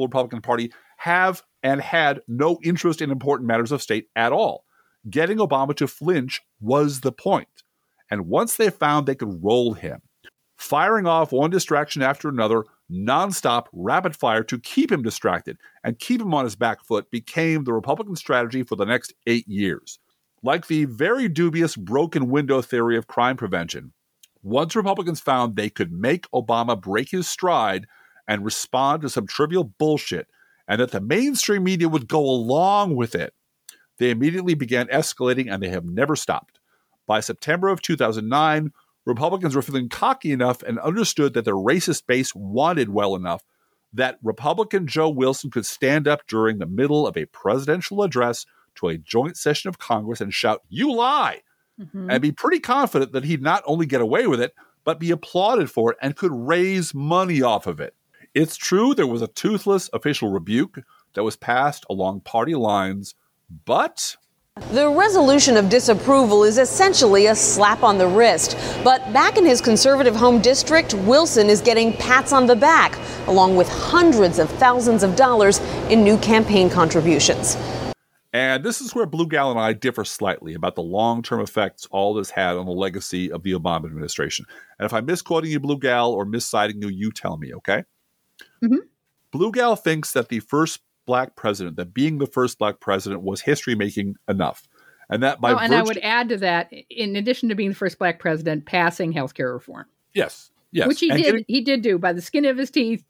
have and had no interest in important matters of state at all. Getting Obama to flinch was the point. And once they found they could roll him, firing off one distraction after another, nonstop, rapid fire to keep him distracted and keep him on his back foot became the Republican strategy for the next 8 years. Like the very dubious broken window theory of crime prevention, once Republicans found they could make Obama break his stride and respond to some trivial bullshit, and that the mainstream media would go along with it, they immediately began escalating, and they have never stopped. By September of 2009, Republicans were feeling cocky enough and understood that their racist base wanted well enough that Republican Joe Wilson could stand up during the middle of a presidential address to a joint session of Congress and shout, "You lie!" and be pretty confident that he'd not only get away with it, but be applauded for it and could raise money off of it. It's true there was a toothless official rebuke that was passed along party lines, but the resolution of disapproval is essentially a slap on the wrist. But back in his conservative home district, Wilson is getting pats on the back, along with hundreds of thousands of dollars in new campaign contributions. And this is where Blue Gal and I differ slightly about the long-term effects all this had on the legacy of the Obama administration. And if I'm misquoting you, Blue Gal, or misciting you, you tell me, okay? Blue Gal thinks that being the first black president was history-making enough. And that by and I would add to that, in addition to being the first black president, passing health care reform. Yes. Which he did do by the skin of his teeth.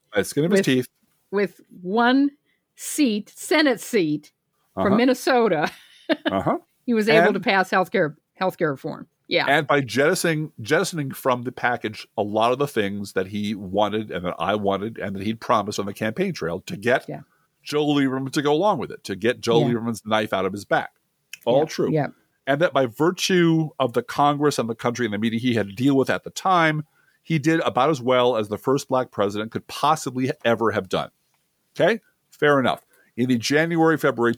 With one seat, Senate seat, from Minnesota. He was able to pass health care reform. Yeah. And by jettisoning from the package a lot of the things that he wanted and that I wanted and that he'd promised on the campaign trail to get Joe Lieberman to go along with it, to get Joe Lieberman's knife out of his back. All true. Yeah. And that by virtue of the Congress and the country and the media he had to deal with at the time, he did about as well as the first black president could possibly ever have done. Okay? Fair enough. In the January-February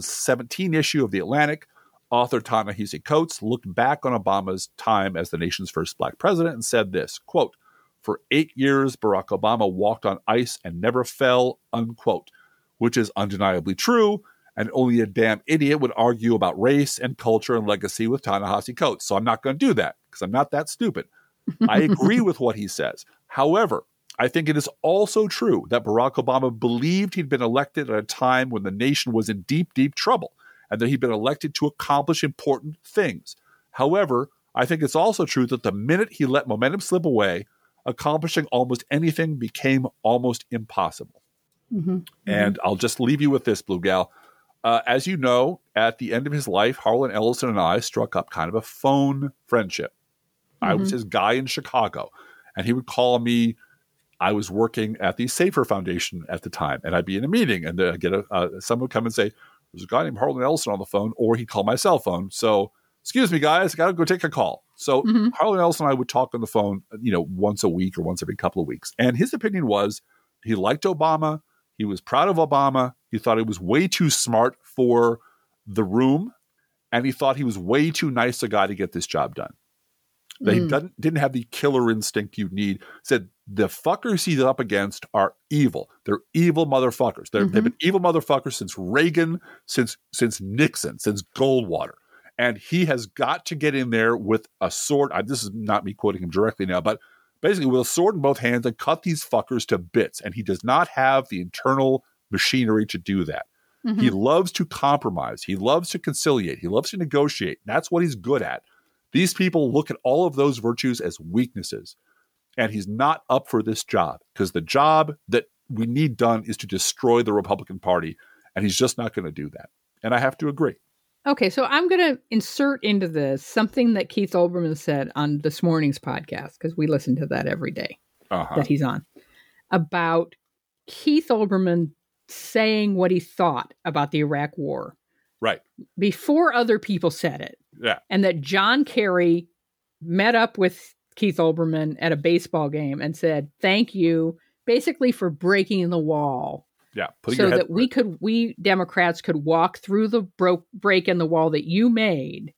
2017 issue of The Atlantic, author Ta-Nehisi Coates looked back on Obama's time as the nation's first black president and said this, quote, "For 8 years, Barack Obama walked on ice and never fell," unquote, which is undeniably true, and only a damn idiot would argue about race and culture and legacy with Ta-Nehisi Coates. So I'm not going to do that because I'm not that stupid. I agree with what he says. However, I think it is also true that Barack Obama believed he'd been elected at a time when the nation was in deep, deep trouble and that he'd been elected to accomplish important things. However, I think it's also true that the minute he let momentum slip away, accomplishing almost anything became almost impossible. Mm-hmm. And I'll just leave you with this, Blue Gal. As you know, at the end of his life, Harlan Ellison and I struck up kind of a phone friendship. I was his guy in Chicago, and he would call me. I was working at the Safer Foundation at the time, and I'd be in a meeting, and I'd get someone would come and say, "There's a guy named Harlan Ellison on the phone," or he'd call my cell phone. So, excuse me, guys, I got to go take a call. So Harlan Ellison and I would talk on the phone, once a week or once every couple of weeks. And his opinion was he liked Obama. He was proud of Obama. He thought he was way too smart for the room, and he thought he was way too nice a guy to get this job done. That he didn't have the killer instinct you need. Said the fuckers he's up against are evil. They're evil motherfuckers. They've been evil motherfuckers since Reagan, since Nixon, since Goldwater. And he has got to get in there with a sword. This is not me quoting him directly now, but basically with a sword in both hands and cut these fuckers to bits. And he does not have the internal machinery to do that. He loves to compromise. He loves to conciliate. He loves to negotiate. That's what he's good at. These people look at all of those virtues as weaknesses. And he's not up for this job because the job that we need done is to destroy the Republican Party. And he's just not going to do that. And I have to agree. Okay, so I'm going to insert into this something that Keith Olbermann said on this morning's podcast, because we listen to that every day that he's on, about Keith Olbermann saying what he thought about the Iraq War. Right. Before other people said it. Yeah. And that John Kerry met up with Keith Olbermann at a baseball game and said, "Thank you," basically for breaking the wall. Yeah. So that we Democrats could walk through the break in the wall that you made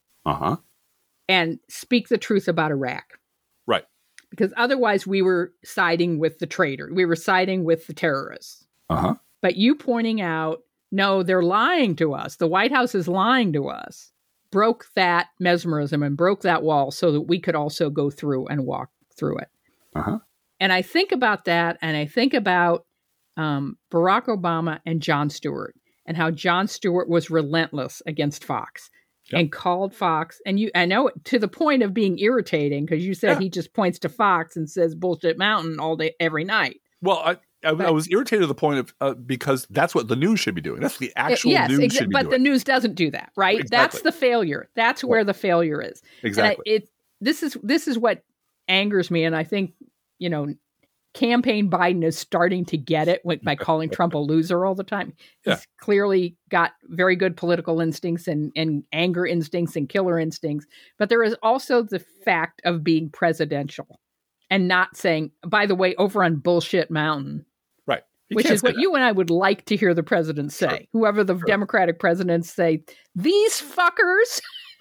and speak the truth about Iraq. Right. Because otherwise we were siding with the traitor. We were siding with the terrorists. But you pointing out, no, they're lying to us. The White House is lying to us. Broke that mesmerism and broke that wall so that we could also go through and walk through it. And I think about that, and I think about Barack Obama and Jon Stewart, and how Jon Stewart was relentless against Fox and called Fox. And I know to the point of being irritating, because you said he just points to Fox and says bullshit mountain all day, every night. Well, I was irritated to the point of because that's what the news should be doing. That's the actual news should be doing. But the news doesn't do that, right? Exactly. That's the failure. That's where the failure is. Exactly. And this is what angers me, and I think campaign Biden is starting to get it by calling Trump a loser all the time. He's clearly got very good political instincts and anger instincts and killer instincts, but there is also the fact of being presidential and not saying, by the way, over on bullshit mountain. Right. Which is what you and I would like to hear the president say. Sure. Whoever the Democratic presidents say, these fuckers,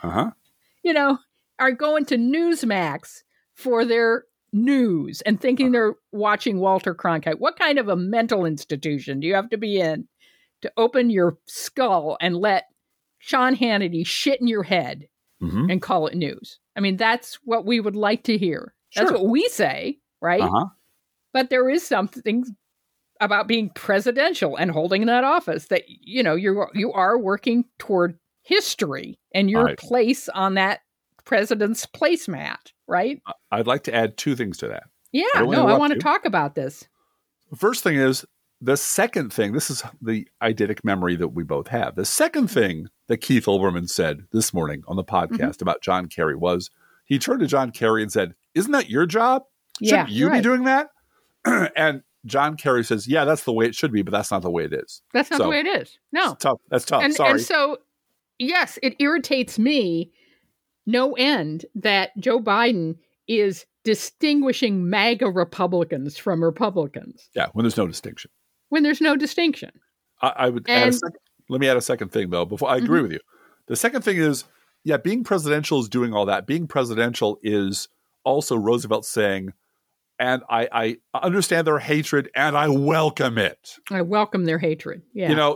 are going to Newsmax for their news and thinking they're watching Walter Cronkite. What kind of a mental institution do you have to be in to open your skull and let Sean Hannity shit in your head and call it news? I mean, that's what we would like to hear. Sure. That's what we say, right? But there is something about being presidential and holding that office that, you are working toward history and your place on that president's placemat, right? I'd like to add two things to that. Yeah, I want to talk about this. The first thing is, the second thing, this is the eidetic memory that we both have. The second thing that Keith Olbermann said this morning on the podcast about John Kerry was, he turned to John Kerry and said, "Isn't that your job? Shouldn't you be doing that?" And John Kerry says, "Yeah, that's the way it should be, but that's not the way it is. That's not the way it is. No. It's tough. That's tough. And, Sorry." And so, yes, it irritates me no end that Joe Biden is distinguishing MAGA Republicans from Republicans. Yeah, when there's no distinction. When there's no distinction. I would add a second. Let me add a second thing, though, before I agree with you. The second thing is, yeah, being presidential is doing all that. Being presidential is also Roosevelt saying, and I understand their hatred and I welcome it. I welcome their hatred. Yeah. You know,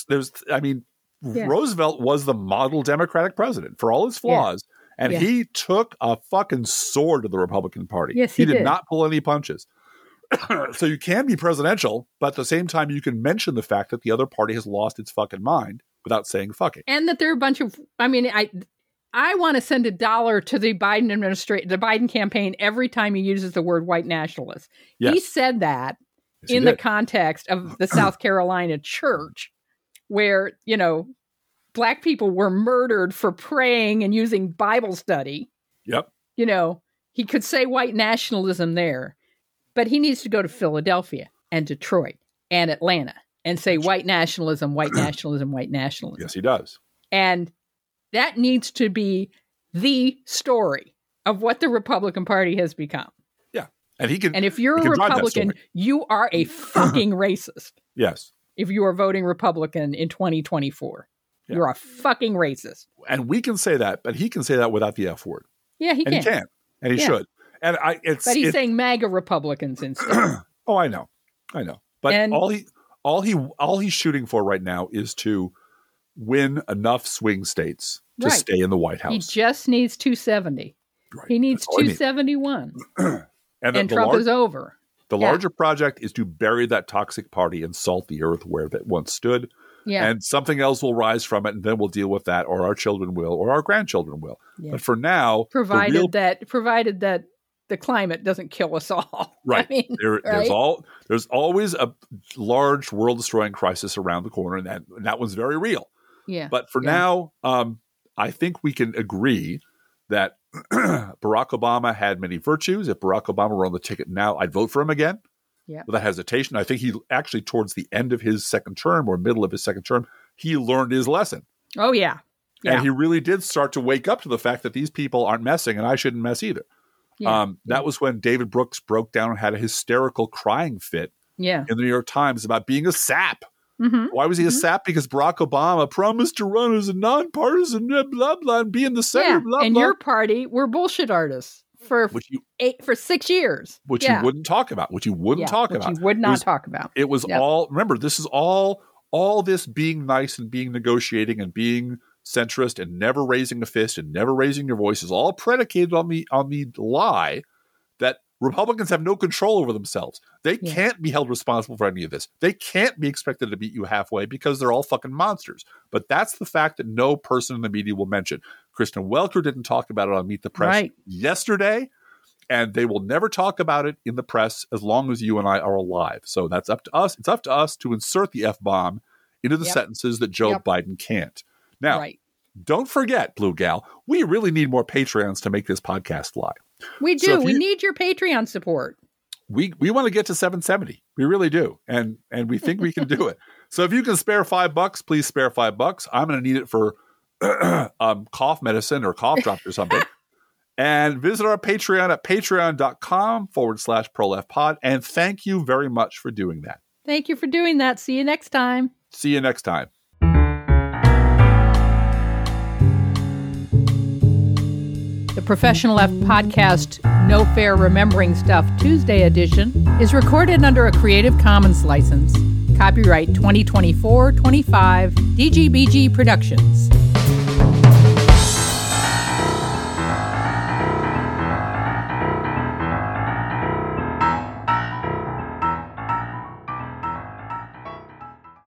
Roosevelt was the model Democratic president for all his flaws. Yeah. And he took a fucking sword to the Republican Party. Yes, he did not pull any punches. So you can be presidential, but at the same time, you can mention the fact that the other party has lost its fucking mind without saying fuck it. And that there are a bunch of, I want to send $1 to the Biden administration, the Biden campaign, every time he uses the word white nationalist. Yes. He said that in the context of the South Carolina church where, you know, Black people were murdered for praying and using Bible study. Yep. You know, he could say white nationalism there, but he needs to go to Philadelphia and Detroit and Atlanta and say white nationalism, white nationalism, white nationalism. Yes, he does. And that needs to be the story of what the Republican Party has become. Yeah. And he can. And if you're a Republican, you are a fucking racist. Yes. If you are voting Republican in 2024. Yeah. You're a fucking racist. And we can say that, but he can say that without the F word. Yeah, he can. And he can. And he should. And but he's saying MAGA Republicans instead. Oh, I know. But all he's shooting for right now is to win enough swing states to stay in the White House. He just needs 270. Right. He needs 271. and Trump is over. The larger project is to bury that toxic party and salt the earth where it once stood. Yeah. And something else will rise from it, and then we'll deal with that, or our children will, or our grandchildren will. Yeah. But for now, provided that the climate doesn't kill us all. Right. There's always a large world-destroying crisis around the corner, and that one's very real. Yeah. But for now, I think we can agree that Barack Obama had many virtues. If Barack Obama were on the ticket now, I'd vote for him again. Yeah. Without hesitation. I think he actually, towards the end of his second term or middle of his second term, he learned his lesson. Oh, yeah. And he really did start to wake up to the fact that these people aren't messing and I shouldn't mess either. Yeah. That was when David Brooks broke down and had a hysterical crying fit in the New York Times about being a sap. Mm-hmm. Why was he a sap? Because Barack Obama promised to run as a nonpartisan, blah, blah, and be in the center, blah, and blah. Your party were bullshit artists. For 6 years. Which you wouldn't talk about. Which you would not talk about. It was all, remember, this is all this being nice and being negotiating and being centrist and never raising a fist and never raising your voice is all predicated on the lie that Republicans have no control over themselves. They can't be held responsible for any of this. They can't be expected to beat you halfway because they're all fucking monsters. But that's the fact that no person in the media will mention. Kristen Welker didn't talk about it on Meet the Press yesterday, and they will never talk about it in the press as long as you and I are alive. So that's up to us. It's up to us to insert the F-bomb into the sentences that Joe Biden can't. Now, don't forget, Blue Gal, we really need more Patreons to make this podcast fly. We do. So we need your Patreon support. We want to get to 770. We really do. And we think we can do it. So if you can spare $5, please spare $5. I'm going to need it for cough medicine or cough drops or something. And visit our Patreon at patreon.com/ProLeftPod. And thank you very much for doing that. Thank you for doing that. See you next time. See you next time. The Professional Left podcast, No Fair Remembering Stuff Tuesday edition, is recorded under a Creative Commons license. Copyright 2024-25 DGBG Productions.